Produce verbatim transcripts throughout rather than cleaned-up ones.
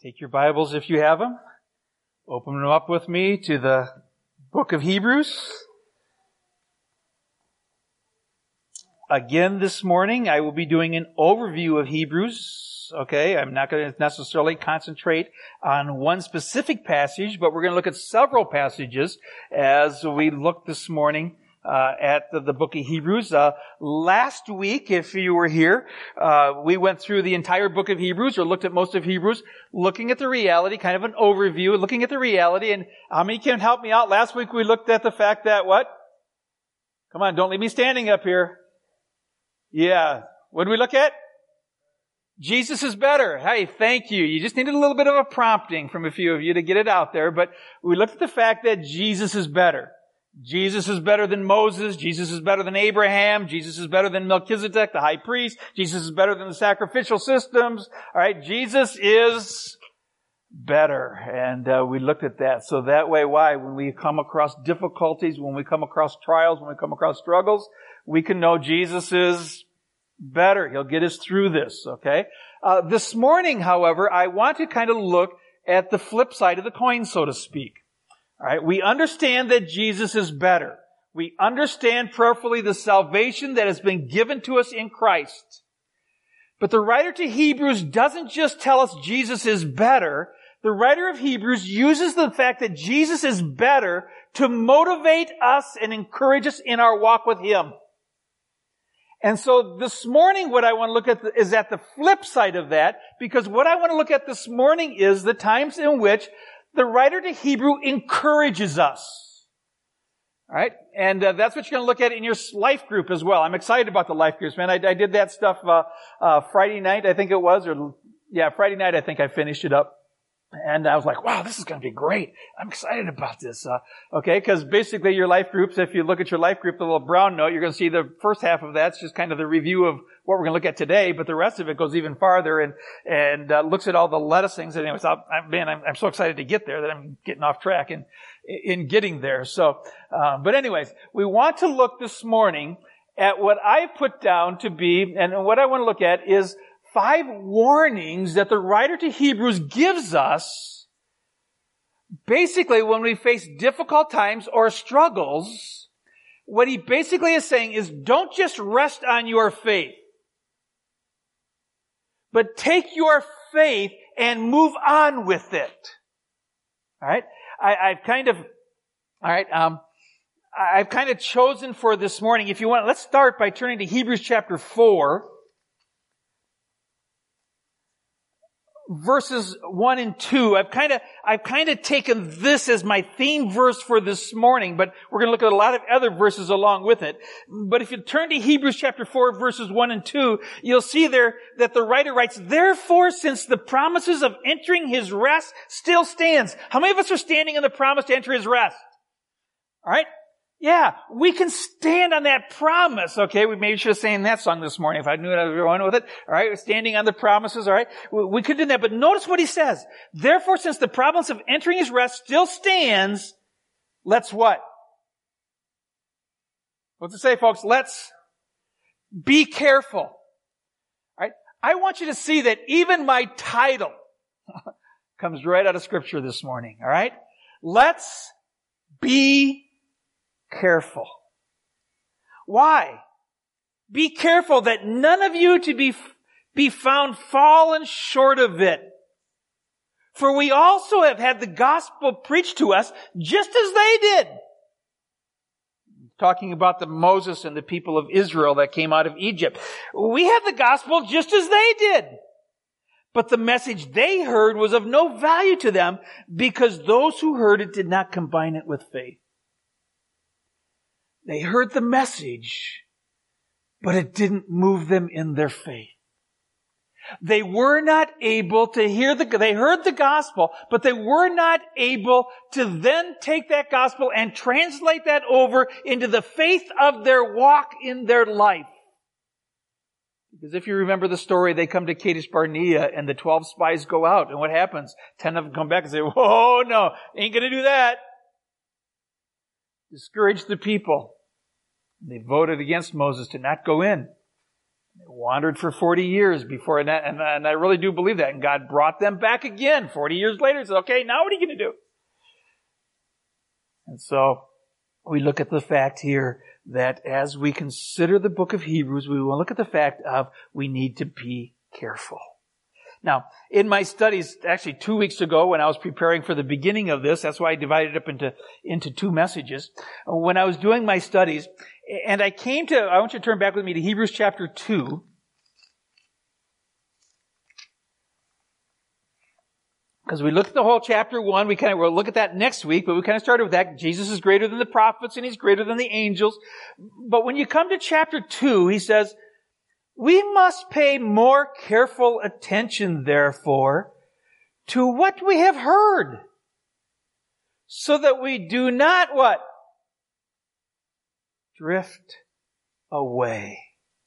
Take your Bibles if you have them. Open them up with me to the book of Hebrews. Again this morning, I will be doing an overview of Hebrews. Okay, I'm not going to necessarily concentrate on one specific passage, but we're going to look at several passages as we look this morning Uh, at the, the book of Hebrews. Uh, last week, if you were here, uh, we went through the entire book of Hebrews, or looked at most of Hebrews, looking at the reality, kind of an overview, looking at the reality. And how many can help me out? Last week we looked at the fact that what? Come on, don't leave me standing up here. Yeah. What did we look at? Jesus is better. Hey, thank you. You just needed a little bit of a prompting from a few of you to get it out there. But we looked at the fact that Jesus is better. Jesus is better than Moses. Jesus is better than Abraham. Jesus is better than Melchizedek, the high priest. Jesus is better than the sacrificial systems. All right, Jesus is better. And uh, we looked at that. So that way, why? When we come across difficulties, when we come across trials, when we come across struggles, we can know Jesus is better. He'll get us through this, okay? Uh, this morning, however, I want to kind of look at the flip side of the coin, so to speak. All right, we understand that Jesus is better. We understand prayerfully the salvation that has been given to us in Christ. But the writer to Hebrews doesn't just tell us Jesus is better. The writer of Hebrews uses the fact that Jesus is better to motivate us and encourage us in our walk with Him. And so this morning what I want to look at is at the flip side of that, because what I want to look at this morning is the times in which the writer to Hebrew encourages us. All right? And uh, that's what you're going to look at in your life group as well. I'm excited about the life groups, man. I, I did that stuff uh, uh Friday night, I think it was. or Yeah, Friday night, I think I finished it up. And I was like, wow, this is going to be great. I'm excited about this. Uh, okay, because basically your life groups, if you look at your life group, the little brown note, you're going to see the first half of that's just kind of the review of what we're going to look at today, but the rest of it goes even farther and and uh, looks at all the lettuce things. And anyways, I, I, man, I'm, I'm so excited to get there that I'm getting off track in, in getting there. So, uh, but anyways, we want to look this morning at what I put down to be, and what I want to look at is five warnings that the writer to Hebrews gives us, basically when we face difficult times or struggles. What he basically is saying is, don't just rest on your faith, but take your faith and move on with it. All right? I, I've kind of, all right, um, I've kind of chosen for this morning, if you want, let's start by turning to Hebrews chapter four. Verses one and two. I've kind of, I've kind of taken this as my theme verse for this morning, but we're going to look at a lot of other verses along with it. But if you turn to Hebrews chapter four, verses one and two, you'll see there that the writer writes, therefore, since the promises of entering His rest still stands. How many of us are standing in the promise to enter His rest? All right? Yeah, we can stand on that promise. Okay, we maybe should have sang that song this morning if I knew what I was going with it. All right, we're standing on the promises. All right, we could do that. But notice what he says. Therefore, since the promise of entering His rest still stands, let's what? What's it say, folks? Let's be careful. All right, I want you to see that even my title comes right out of Scripture this morning. All right, let's be careful. Why? Be careful that none of you to be, be found fallen short of it. For we also have had the gospel preached to us just as they did. Talking about the Moses and the people of Israel that came out of Egypt. We had the gospel just as they did. But the message they heard was of no value to them because those who heard it did not combine it with faith. They heard the message, but it didn't move them in their faith. They were not able to hear the, they heard the gospel, but they were not able to then take that gospel and translate that over into the faith of their walk in their life. Because if you remember the story, they come to Kadesh Barnea and the twelve spies go out. And what happens? Ten of them come back and say, whoa, no, ain't going to do that. Discourage the people. They voted against Moses to not go in. They wandered for forty years before, and, that, and, and I really do believe that. And God brought them back again forty years later. Said, okay, now what are you going to do? And so we look at the fact here that as we consider the book of Hebrews, we will look at the fact of we need to be careful. Now, in my studies, actually two weeks ago when I was preparing for the beginning of this, that's why I divided it up into, into two messages. When I was doing my studies, and I came to, I want you to turn back with me to Hebrews chapter two. Because we looked at the whole chapter one, we kind of, we'll look at that next week, but we kind of started with that. Jesus is greater than the prophets and He's greater than the angels. But when you come to chapter two, he says, we must pay more careful attention, therefore, to what we have heard, so that we do not, what? Drift away.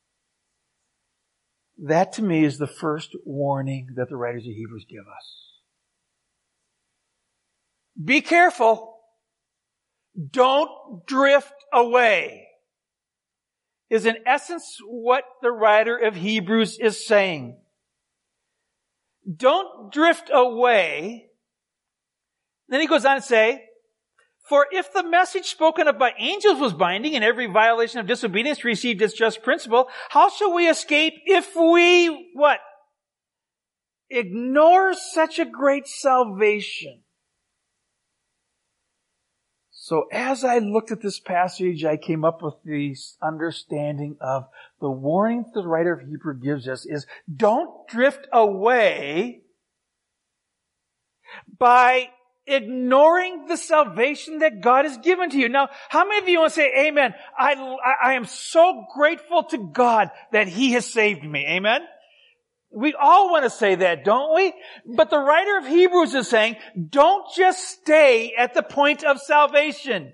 That to me is the first warning that the writers of Hebrews give us. Be careful. Don't drift away. Is in essence what the writer of Hebrews is saying. Don't drift away. Then he goes on to say, for if the message spoken of by angels was binding and every violation of disobedience received its just principle, how shall we escape if we, what? Ignore such a great salvation. So as I looked at this passage, I came up with the understanding of the warning that the writer of Hebrews gives us is don't drift away by ignoring the salvation that God has given to you. Now, how many of you want to say amen? I, I am so grateful to God that He has saved me. Amen? We all want to say that, don't we? But the writer of Hebrews is saying, don't just stay at the point of salvation.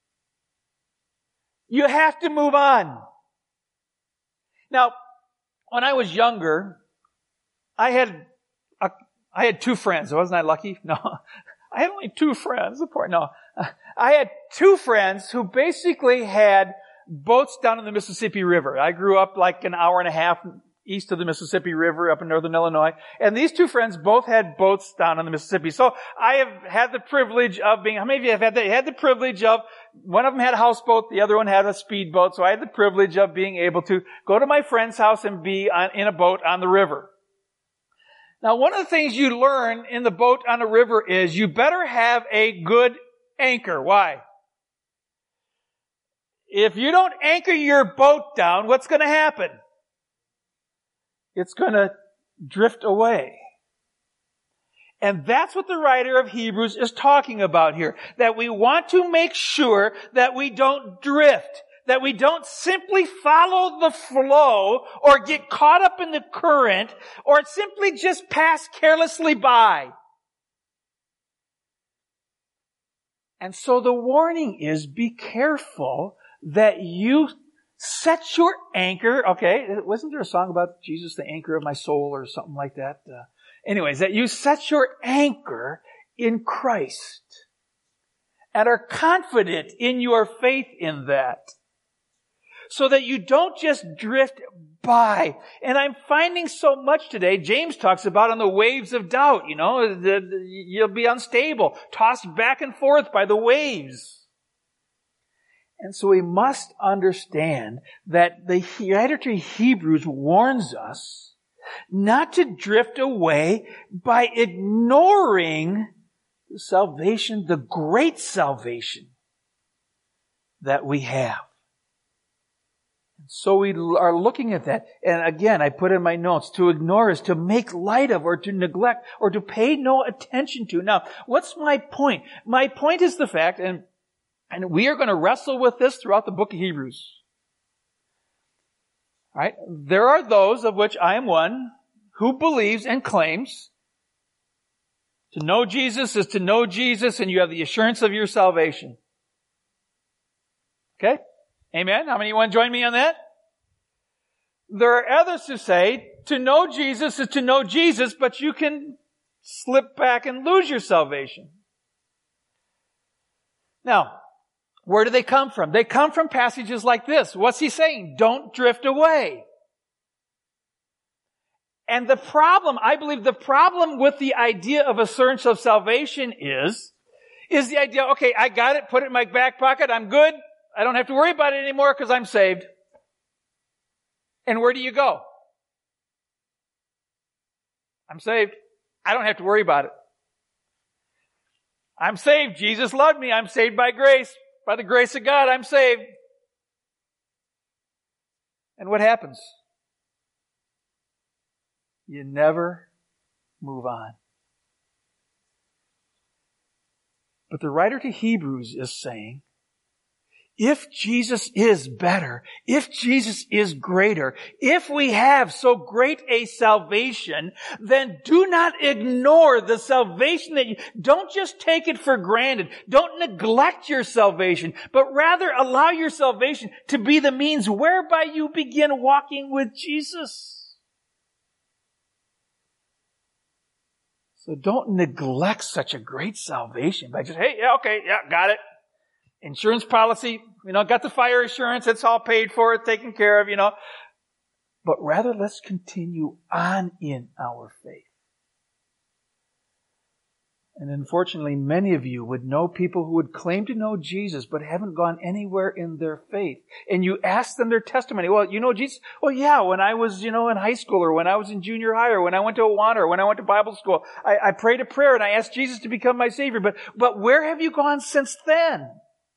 You have to move on. Now, when I was younger, I had a, I had two friends. Wasn't I lucky? No. I had only two friends. No. I had two friends who basically had boats down in the Mississippi River. I grew up like an hour and a half east of the Mississippi River up in northern Illinois. And these two friends both had boats down on the Mississippi. So I have had the privilege of being, how many of you have had that? Had the privilege of, one of them had a houseboat, the other one had a speedboat. So I had the privilege of being able to go to my friend's house and be on, in a boat on the river. Now, one of the things you learn in the boat on the river is you better have a good anchor. Why? If you don't anchor your boat down, what's going to happen? It's going to drift away. And that's what the writer of Hebrews is talking about here. That we want to make sure that we don't drift. That we don't simply follow the flow or get caught up in the current or simply just pass carelessly by. And so the warning is be careful that you set your anchor, okay, wasn't there a song about Jesus, the anchor of my soul, or something like that? Uh, anyways, that you set your anchor in Christ and are confident in your faith in that so that you don't just drift by. And I'm finding so much today, James talks about on the waves of doubt, you know, the, the, you'll be unstable, tossed back and forth by the waves. And so we must understand that the writer to Hebrews warns us not to drift away by ignoring the salvation, the great salvation that we have. So we are looking at that. And again, I put in my notes, to ignore is to make light of or to neglect or to pay no attention to. Now, what's my point? My point is the fact, and And we are going to wrestle with this throughout the book of Hebrews. All right? There are those, of which I am one, who believes and claims to know Jesus is to know Jesus, and you have the assurance of your salvation. Okay? Amen? How many of you want to join me on that? There are others who say to know Jesus is to know Jesus, but you can slip back and lose your salvation. Now, where do they come from? They come from passages like this. What's he saying? Don't drift away. And the problem, I believe the problem with the idea of assurance of salvation is, is the idea, okay, I got it, put it in my back pocket, I'm good, I don't have to worry about it anymore because I'm saved. And where do you go? I'm saved. I don't have to worry about it. I'm saved. Jesus loved me. I'm saved by grace. By the grace of God, I'm saved. And what happens? You never move on. But the writer to Hebrews is saying, if Jesus is better, if Jesus is greater, if we have so great a salvation, then do not ignore the salvation that you, don't just take it for granted. Don't neglect your salvation, but rather allow your salvation to be the means whereby you begin walking with Jesus. So don't neglect such a great salvation by just, hey, yeah, okay, yeah, got it. Insurance policy, you know, got the fire insurance, it's all paid for, it's taken care of, you know. But rather, let's continue on in our faith. And unfortunately, many of you would know people who would claim to know Jesus, but haven't gone anywhere in their faith. And you ask them their testimony. Well, you know Jesus? Well, yeah, when I was, you know, in high school, or when I was in junior high, or when I went to Awana, or when I went to Bible school, I, I prayed a prayer and I asked Jesus to become my Savior. But, but where have you gone since then?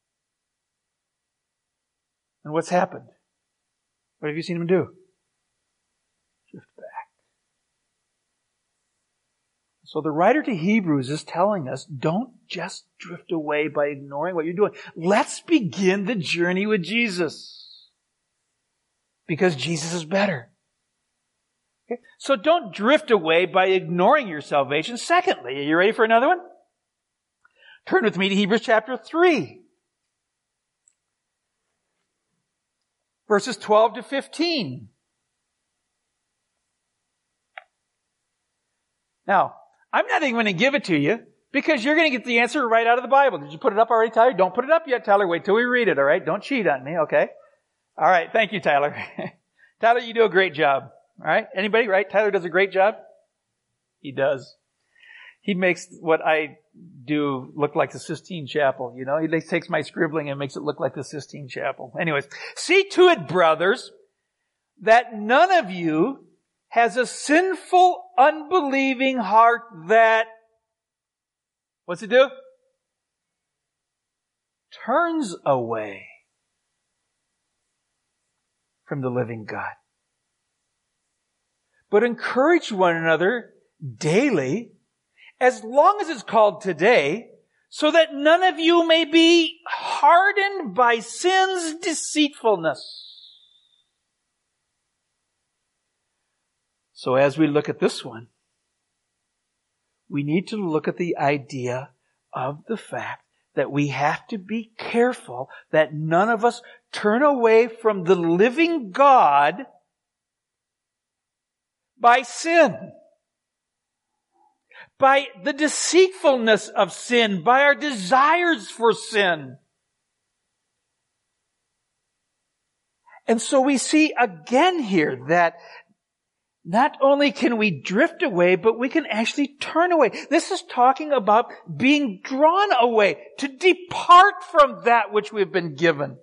And what's happened? What have you seen him do? Drift back. So the writer to Hebrews is telling us, don't just drift away by ignoring what you're doing. Let's begin the journey with Jesus. Because Jesus is better. Okay? So don't drift away by ignoring your salvation. Secondly, are you ready for another one? Turn with me to Hebrews chapter three. Verses twelve to fifteen. Now, I'm not even going to give it to you because you're going to get the answer right out of the Bible. Did you put it up already, Tyler? Don't put it up yet, Tyler. Wait till we read it, all right? Don't cheat on me, okay? All right, thank you, Tyler. Tyler, you do a great job, all right? Anybody, right? Tyler does a great job? He does. He makes what I do look like the Sistine Chapel, you know? He takes my scribbling and makes it look like the Sistine Chapel. Anyways, see to it, brothers, that none of you has a sinful, unbelieving heart that, what's it do? Turns away from the living God. But encourage one another daily, as long as it's called today, so that none of you may be hardened by sin's deceitfulness. So as we look at this one, we need to look at the idea of the fact that we have to be careful that none of us turn away from the living God by sin. By the deceitfulness of sin, by our desires for sin. And so we see again here that not only can we drift away, but we can actually turn away. This is talking about being drawn away, to depart from that which we've been given.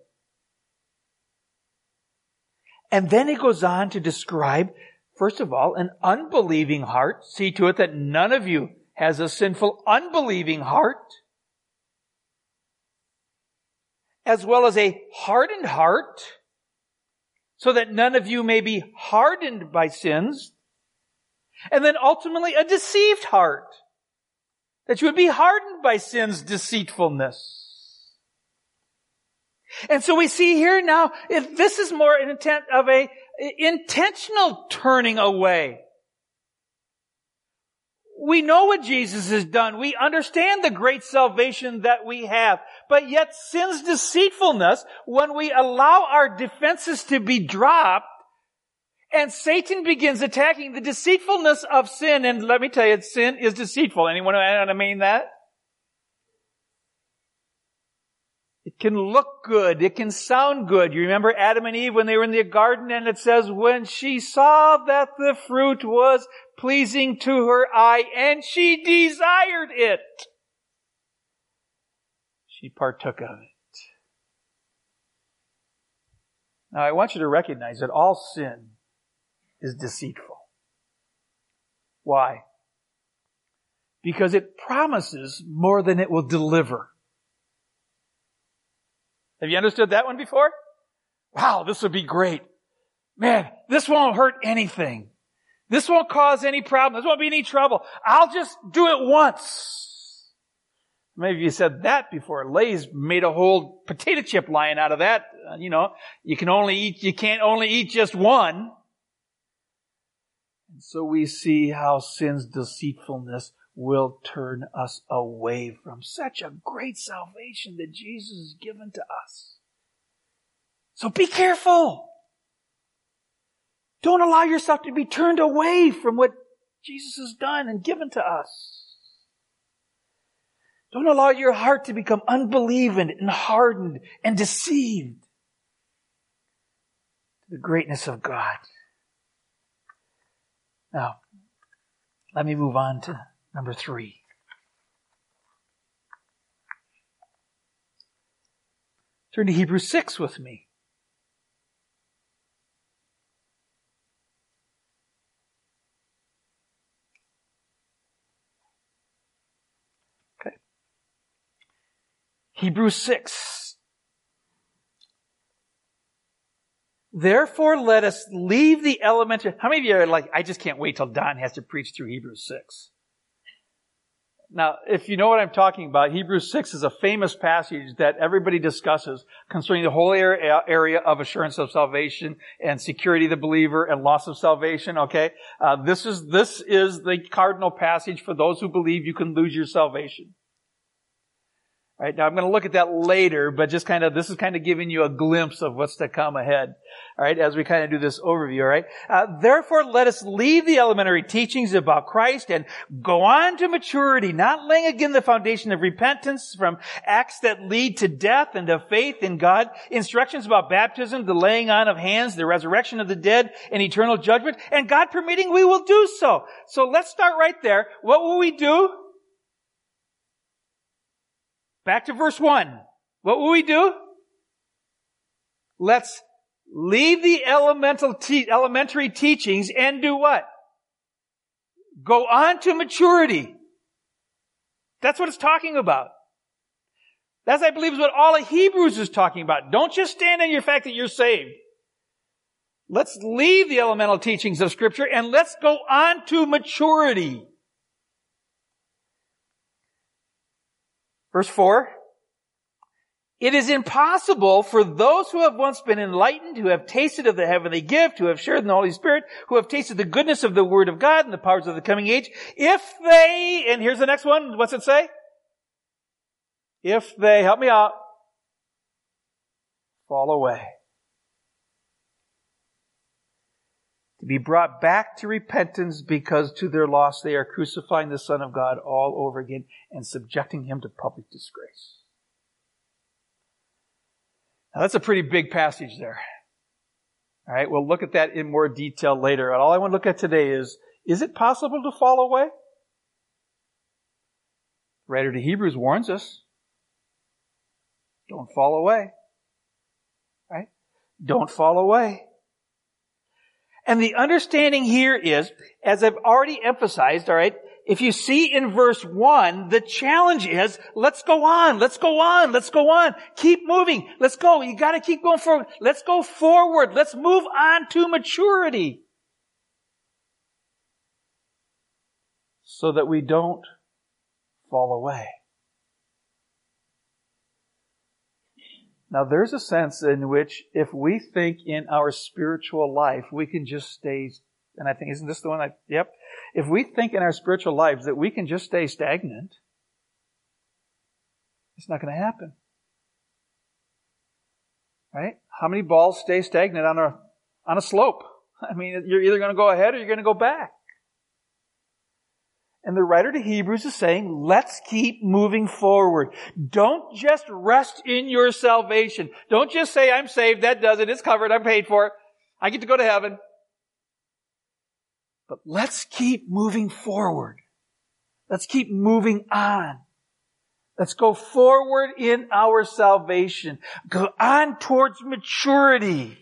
And then he goes on to describe, first of all, an unbelieving heart. See to it that none of you has a sinful, unbelieving heart, as well as a hardened heart, so that none of you may be hardened by sins, and then ultimately a deceived heart, that you would be hardened by sin's deceitfulness. And so we see here now, if this is more an intent of a intentional turning away. We know what Jesus has done. We understand the great salvation that we have. But yet sin's deceitfulness, when we allow our defenses to be dropped, and Satan begins attacking the deceitfulness of sin, and let me tell you, sin is deceitful. Anyone know what I mean that? It It can look good. It can sound good. You remember Adam and Eve when they were in the garden, and it says, when she saw that the fruit was pleasing to her eye and she desired it, she partook of it. Now I want you to recognize that all sin is deceitful. Why? Because it promises more than it will deliver. Have you understood that one before? Wow, this would be great. Man, this won't hurt anything. This won't cause any problem. This won't be any trouble. I'll just do it once. Maybe you said that before. Lay's made a whole potato chip line out of that. Uh, you know, you can only eat, you can't only eat just one. And so we see how sin's deceitfulness will turn us away from such a great salvation that Jesus has given to us. So be careful. Don't allow yourself to be turned away from what Jesus has done and given to us. Don't allow your heart to become unbelieving and hardened and deceived to the greatness of God. Now, let me move on to number three. Turn to Hebrews six with me. Okay. Hebrews six. Therefore, let us leave the elementary... How many of you are like, I just can't wait till Don has to preach through Hebrews six? Now, if you know what I'm talking about, Hebrews six is a famous passage that everybody discusses concerning the whole area of assurance of salvation and security of the believer and loss of salvation, okay? Uh, this is, this is the cardinal passage for those who believe you can lose your salvation. All right, now I'm going to look at that later, but just kind of, this is kind of giving you a glimpse of what's to come ahead. All right, as we kind of do this overview, all right? Uh, therefore, let us leave the elementary teachings about Christ and go on to maturity, not laying again the foundation of repentance from acts that lead to death and of faith in God, instructions about baptism, the laying on of hands, the resurrection of the dead, and eternal judgment, and God permitting, we will do so. So let's start right there. What will we do? Back to verse one. What will we do? Let's leave the elemental te- elementary teachings and do what? Go on to maturity. That's what it's talking about. That's, I believe, is what all of Hebrews is talking about. Don't just stand on your fact that you're saved. Let's leave the elemental teachings of Scripture and let's go on to maturity. Verse four, it is impossible for those who have once been enlightened, who have tasted of the heavenly gift, who have shared in the Holy Spirit, who have tasted the goodness of the Word of God and the powers of the coming age, if they, and here's the next one, what's it say? If they, help me out, fall away. To be brought back to repentance because to their loss they are crucifying the Son of God all over again and subjecting Him to public disgrace. Now that's a pretty big passage there. All right, we'll look at that in more detail later. All I want to look at today is, is it possible to fall away? The writer to Hebrews warns us. Don't fall away. Right? Don't fall away. And the understanding here is, as I've already emphasized, all right, if you see in verse one, the challenge is, let's go on, let's go on, let's go on. Keep moving. Let's go. You gotta keep going forward. Let's go forward. Let's move on to maturity. So that we don't fall away. Now, there's a sense in which if we think in our spiritual life, we can just stay, and I think, isn't this the one that, yep. If we think in our spiritual lives that we can just stay stagnant, it's not going to happen. Right? How many balls stay stagnant on a, on a slope? I mean, you're either going to go ahead or you're going to go back. And the writer to Hebrews is saying, let's keep moving forward. Don't just rest in your salvation. Don't just say, I'm saved, that does it, it's covered, I'm paid for it, I get to go to heaven. But let's keep moving forward. Let's keep moving on. Let's go forward in our salvation. Go on towards maturity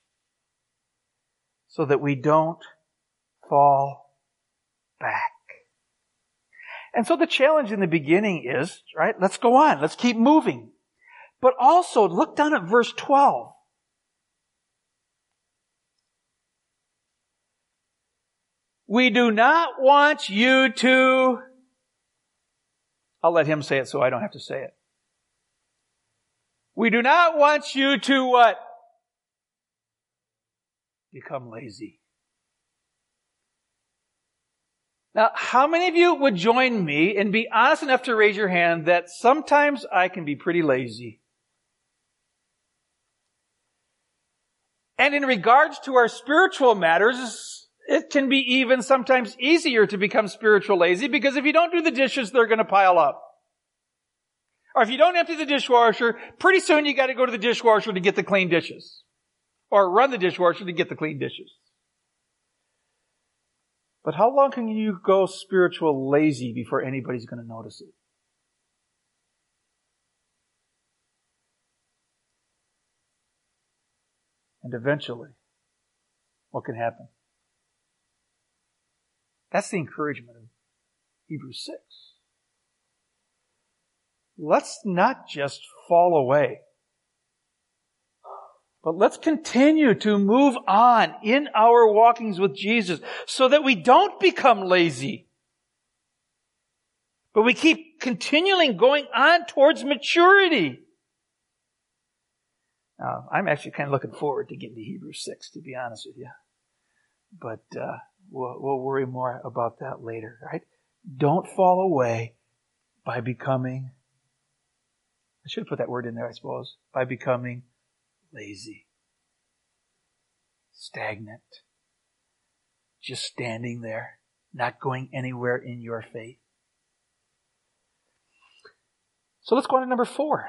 so that we don't fall back. And so the challenge in the beginning is, right, let's go on. Let's keep moving. But also, look down at verse twelve. We do not want you to... I'll let him say it so I don't have to say it. We do not want you to what? Become lazy. Now, how many of you would join me and be honest enough to raise your hand that sometimes I can be pretty lazy? And in regards to our spiritual matters, it can be even sometimes easier to become spiritual lazy because if you don't do the dishes, they're going to pile up. Or if you don't empty the dishwasher, pretty soon you got to go to the dishwasher to get the clean dishes. Or run the dishwasher to get the clean dishes. But how long can you go spiritual lazy before anybody's going to notice it? And eventually, what can happen? That's the encouragement of Hebrews six. Let's not just fall away, but let's continue to move on in our walkings with Jesus so that we don't become lazy, but we keep continually going on towards maturity. Now, I'm actually kind of looking forward to getting to Hebrews six, to be honest with you. But uh, we'll, we'll worry more about that later, right? Don't fall away by becoming, I should have put that word in there, I suppose, by becoming lazy, stagnant, just standing there, not going anywhere in your faith. So let's go on to number four.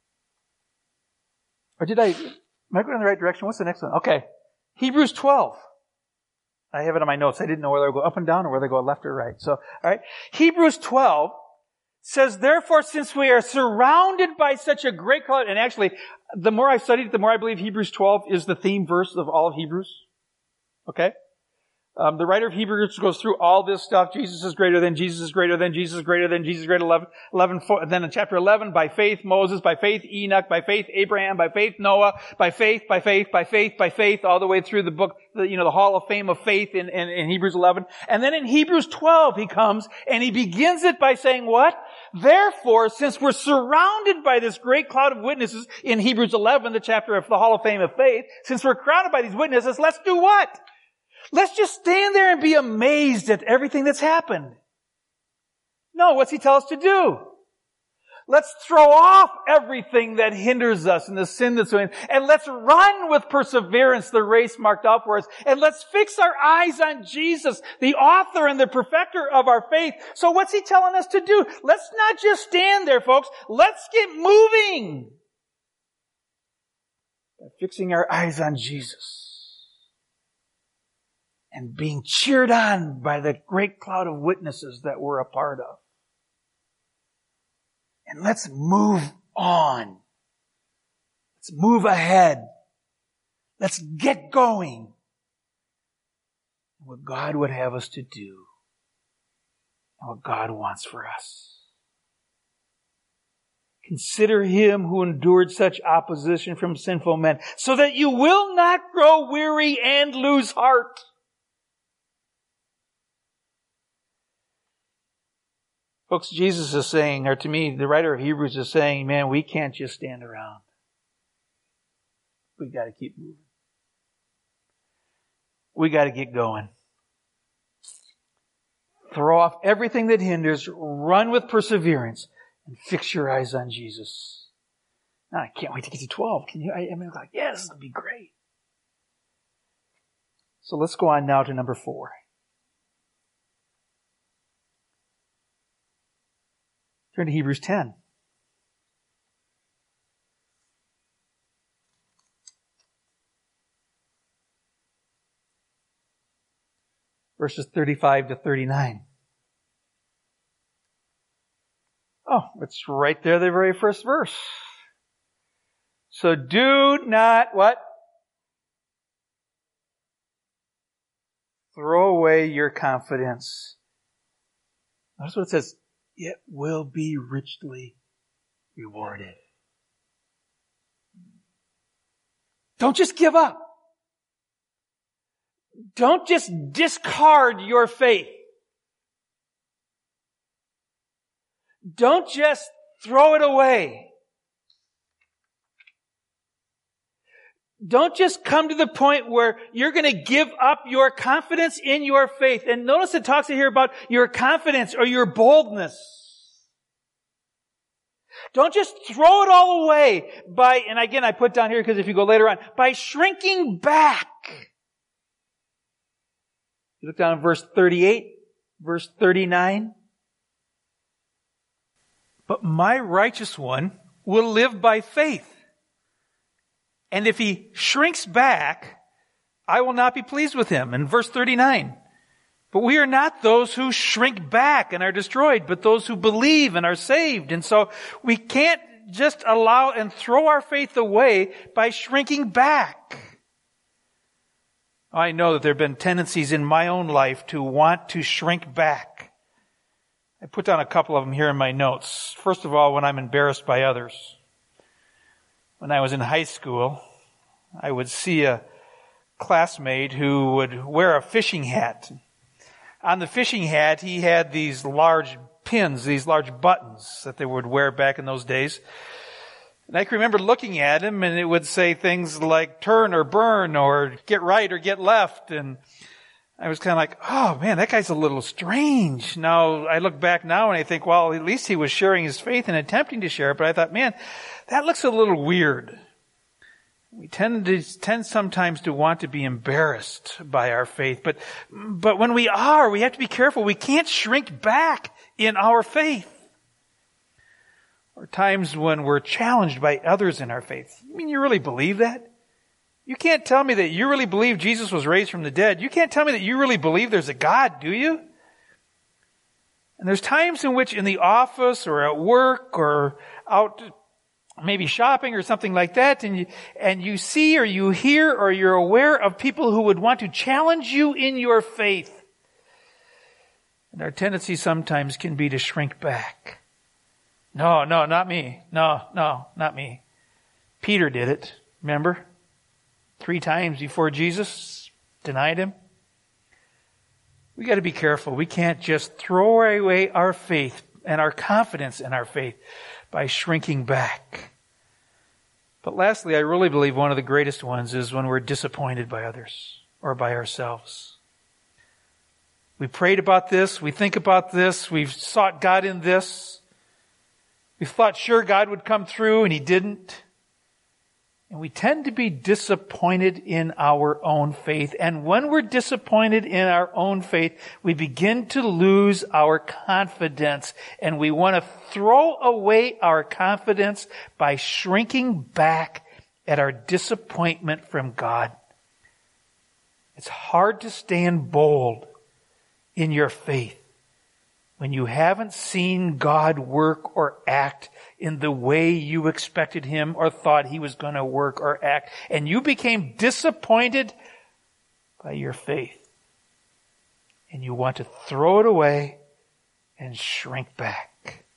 Or did I, am I going in the right direction? What's the next one? Okay. Hebrews twelve. I have it on my notes. I didn't know whether I go up and down or whether I go left or right. So, alright. Hebrews twelve says, therefore, since we are surrounded by such a great cloud, and actually, the more I've studied it, the more I believe Hebrews twelve is the theme verse of all of Hebrews. Okay? Um, the writer of Hebrews goes through all this stuff. Jesus is greater than, Jesus is greater than, Jesus is greater than, Jesus is greater than, eleven, eleven, four, then in chapter eleven, by faith Moses, by faith Enoch, by faith Abraham, by faith Noah, by faith, by faith, by faith, by faith, all the way through the book, the, you know, the Hall of Fame of faith in, in, in Hebrews eleven. And then in Hebrews twelve he comes and he begins it by saying what? Therefore, since we're surrounded by this great cloud of witnesses in Hebrews eleven, the chapter of the Hall of Fame of faith, since we're crowded by these witnesses, let's do what? Let's just stand there and be amazed at everything that's happened. No, what's he tell us to do? Let's throw off everything that hinders us and the sin that's in, and let's run with perseverance the race marked out for us, and let's fix our eyes on Jesus, the author and the perfecter of our faith. So what's he telling us to do? Let's not just stand there, folks. Let's get moving. By fixing our eyes on Jesus. And being cheered on by the great cloud of witnesses that we're a part of. And let's move on. Let's move ahead. Let's get going. What God would have us to do. And what God wants for us. Consider him who endured such opposition from sinful men, so that you will not grow weary and lose heart. Folks, Jesus is saying, or to me, the writer of Hebrews is saying, man, we can't just stand around. We got to keep moving. We got to get going. Throw off everything that hinders, run with perseverance, and fix your eyes on Jesus. Now, I can't wait to get to twelve. Can you? I, I mean, like, yeah, this is going to be great. So let's go on now to number four. Turn to Hebrews ten. Verses thirty-five to thirty-nine. Oh, it's right there, the very first verse. So do not, what? Throw away your confidence. Notice what it says. It will be richly rewarded. Don't just give up. Don't just discard your faith. Don't just throw it away. Don't just come to the point where you're going to give up your confidence in your faith. And notice it talks here about your confidence or your boldness. Don't just throw it all away by, and again I put down here because if you go later on, by shrinking back. You look down at verse thirty-eight, verse thirty-nine. But my righteous one will live by faith. And if he shrinks back, I will not be pleased with him. In verse thirty-nine. But we are not those who shrink back and are destroyed, but those who believe and are saved. And so we can't just allow and throw our faith away by shrinking back. I know that there have been tendencies in my own life to want to shrink back. I put down a couple of them here in my notes. First of all, when I'm embarrassed by others. When I was in high school, I would see a classmate who would wear a fishing hat. On the fishing hat, he had these large pins, these large buttons that they would wear back in those days. And I can remember looking at him, and it would say things like turn or burn or get right or get left. And I was kind of like, oh man, that guy's a little strange. Now, I look back now and I think, well, at least he was sharing his faith and attempting to share it. But I thought, man, that looks a little weird. We tend to, tend sometimes to want to be embarrassed by our faith. But, but when we are, we have to be careful. We can't shrink back in our faith. Or times when we're challenged by others in our faith. You mean you really believe that? You can't tell me that you really believe Jesus was raised from the dead. You can't tell me that you really believe there's a God, do you? And there's times in which in the office or at work or out maybe shopping or something like that, and you, and you see or you hear or you're aware of people who would want to challenge you in your faith. And our tendency sometimes can be to shrink back. No, no, not me. No, no, not me. Peter did it, remember? Three times before Jesus denied him. We got to be careful. We can't just throw away our faith and our confidence in our faith by shrinking back. But lastly, I really believe one of the greatest ones is when we're disappointed by others or by ourselves. We prayed about this. We think about this. We've sought God in this. We thought sure God would come through and He didn't. And we tend to be disappointed in our own faith. And when we're disappointed in our own faith, we begin to lose our confidence. And we want to throw away our confidence by shrinking back at our disappointment from God. It's hard to stand bold in your faith when you haven't seen God work or act in the way you expected Him or thought He was going to work or act. And you became disappointed by your faith. And you want to throw it away and shrink back.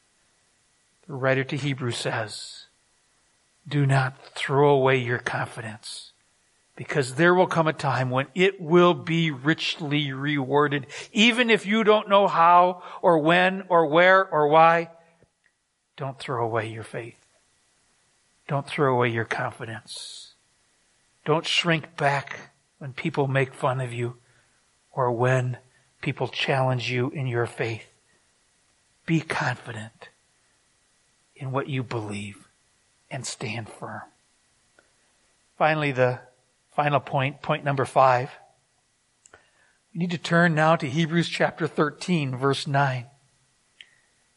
The writer to Hebrews says, do not throw away your confidence, because there will come a time when it will be richly rewarded. Even if you don't know how or when or where or why, don't throw away your faith. Don't throw away your confidence. Don't shrink back when people make fun of you or when people challenge you in your faith. Be confident in what you believe and stand firm. Finally, the final point, point number five. We need to turn now to Hebrews chapter thirteen, verse nine.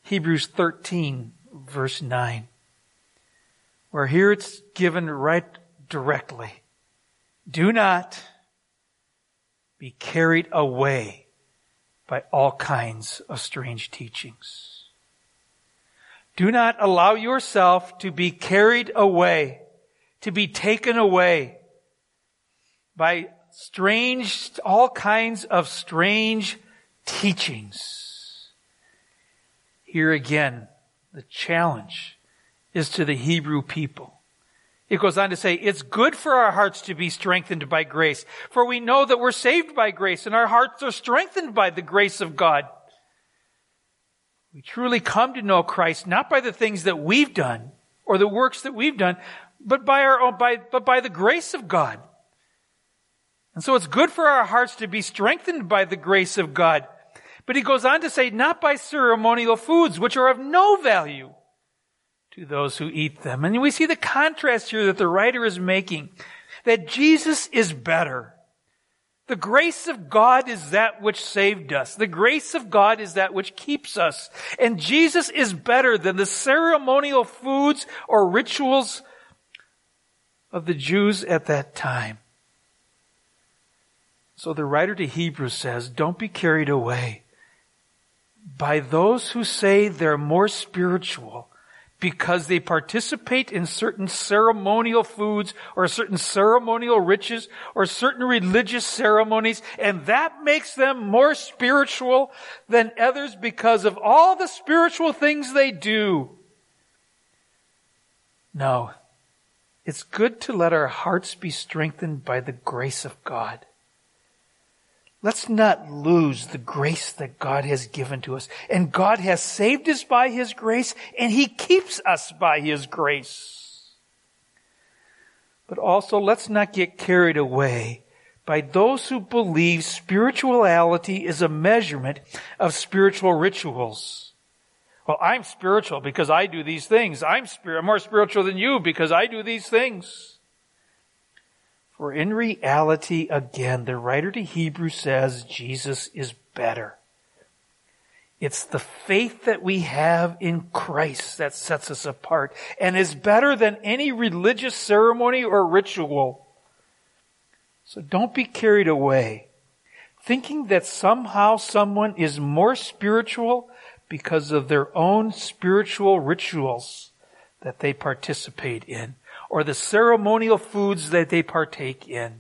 Hebrews thirteen, verse nine, where here it's given right directly. Do not be carried away by all kinds of strange teachings. Do not allow yourself to be carried away, to be taken away by strange, all kinds of strange teachings. Here again, the challenge is to the Hebrew people. It goes on to say, it's good for our hearts to be strengthened by grace, for we know that we're saved by grace and our hearts are strengthened by the grace of God. We truly come to know Christ not by the things that we've done or the works that we've done, but by our own, by, but by the grace of God. And so it's good for our hearts to be strengthened by the grace of God. But he goes on to say, not by ceremonial foods, which are of no value to those who eat them. And we see the contrast here that the writer is making, that Jesus is better. The grace of God is that which saved us. The grace of God is that which keeps us. And Jesus is better than the ceremonial foods or rituals of the Jews at that time. So the writer to Hebrews says, don't be carried away by those who say they're more spiritual because they participate in certain ceremonial foods or certain ceremonial riches or certain religious ceremonies, and that makes them more spiritual than others because of all the spiritual things they do. No, it's good to let our hearts be strengthened by the grace of God. Let's not lose the grace that God has given to us. And God has saved us by His grace, and He keeps us by His grace. But also, let's not get carried away by those who believe spirituality is a measurement of spiritual rituals. Well, I'm spiritual because I do these things. I'm spir- more spiritual than you because I do these things. For in reality, again, the writer to Hebrews says Jesus is better. It's the faith that we have in Christ that sets us apart and is better than any religious ceremony or ritual. So don't be carried away, thinking that somehow someone is more spiritual because of their own spiritual rituals that they participate in, or the ceremonial foods that they partake in.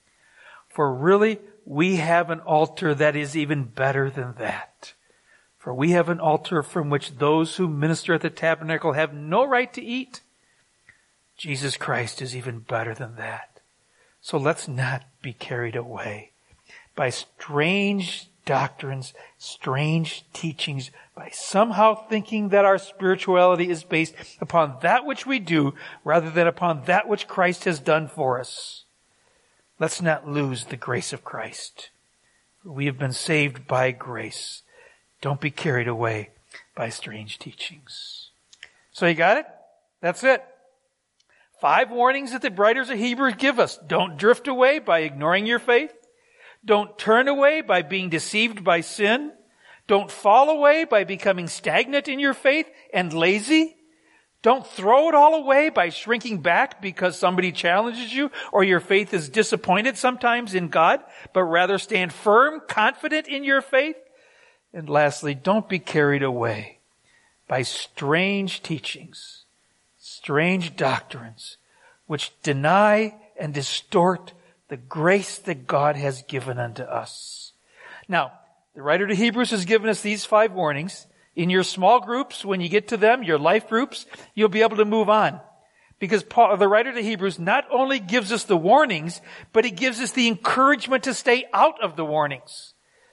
For really, we have an altar that is even better than that. For we have an altar from which those who minister at the tabernacle have no right to eat. Jesus Christ is even better than that. So let's not be carried away by strange doctrines, strange teachings, by somehow thinking that our spirituality is based upon that which we do rather than upon that which Christ has done for us. Let's not lose the grace of Christ. We have been saved by grace. Don't be carried away by strange teachings. So you got it? That's it. Five warnings that the writers of Hebrews give us. Don't drift away by ignoring your faith. Don't turn away by being deceived by sin. Don't fall away by becoming stagnant in your faith and lazy. Don't throw it all away by shrinking back because somebody challenges you or your faith is disappointed sometimes in God, but rather stand firm, confident in your faith. And lastly, don't be carried away by strange teachings, strange doctrines, which deny and distort the grace that God has given unto us. Now, the writer to Hebrews has given us these five warnings. In your small groups, when you get to them, your life groups, you'll be able to move on. Because Paul, the writer to Hebrews not only gives us the warnings, but he gives us the encouragement to stay out of the warnings.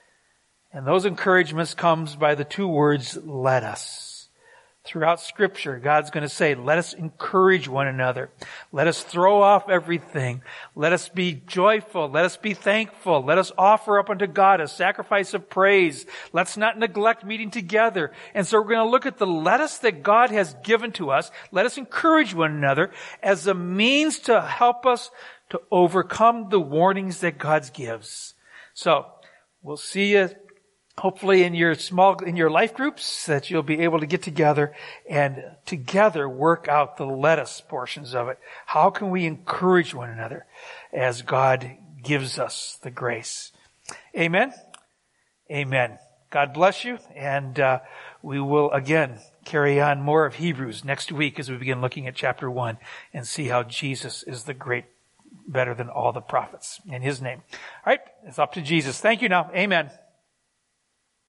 And those encouragements comes by the two words, let us. Throughout Scripture, God's going to say, let us encourage one another. Let us throw off everything. Let us be joyful. Let us be thankful. Let us offer up unto God a sacrifice of praise. Let's not neglect meeting together. And so we're going to look at the let us that God has given to us. Let us encourage one another as a means to help us to overcome the warnings that God gives. So, we'll see you hopefully in your small, in your life groups, that you'll be able to get together and together work out the lettuce portions of it. How can we encourage one another as God gives us the grace? Amen. Amen. God bless you. And uh, we will again carry on more of Hebrews next week as we begin looking at chapter one and see how Jesus is the great, better than all the prophets. In his name. All right. It's up to Jesus. Thank you now. Amen.